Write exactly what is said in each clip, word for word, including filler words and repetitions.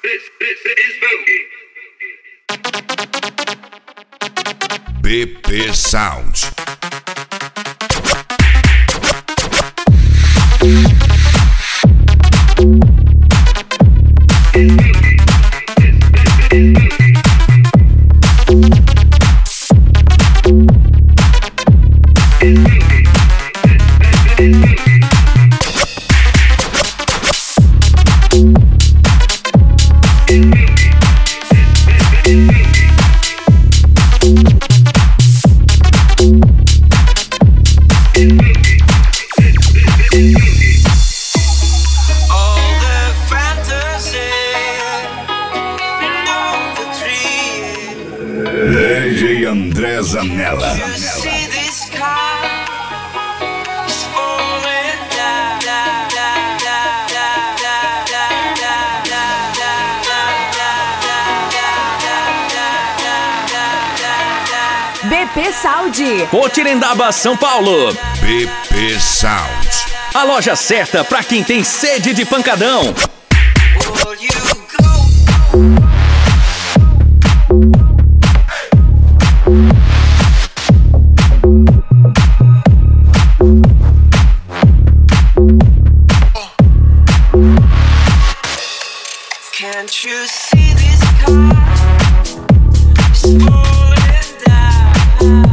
B P Sound. D J André Zanella. B P Sound. Potirendaba, São Paulo. B P Sound. A loja certa pra quem tem sede de pancadão. Can't you see this car is falling down?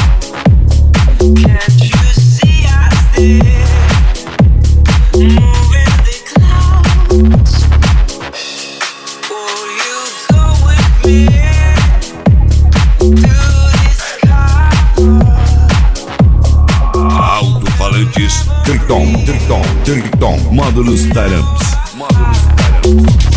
Can't you see us there, moving the clouds? Will you go with me to this car? Alto-falantes Triton, Triton, Triton, módulos Taramps. Módulos Taramps.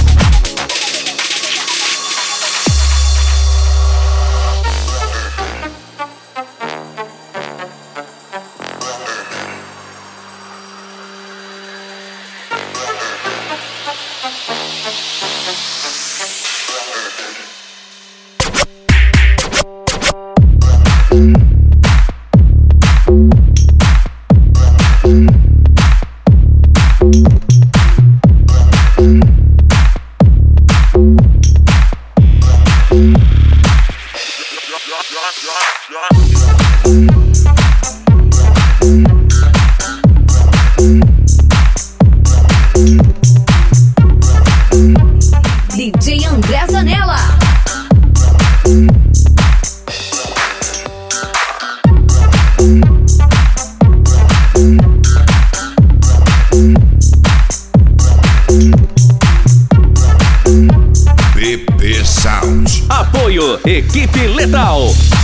D J André Zanella. B P Sound. Apoio Equipe Letal.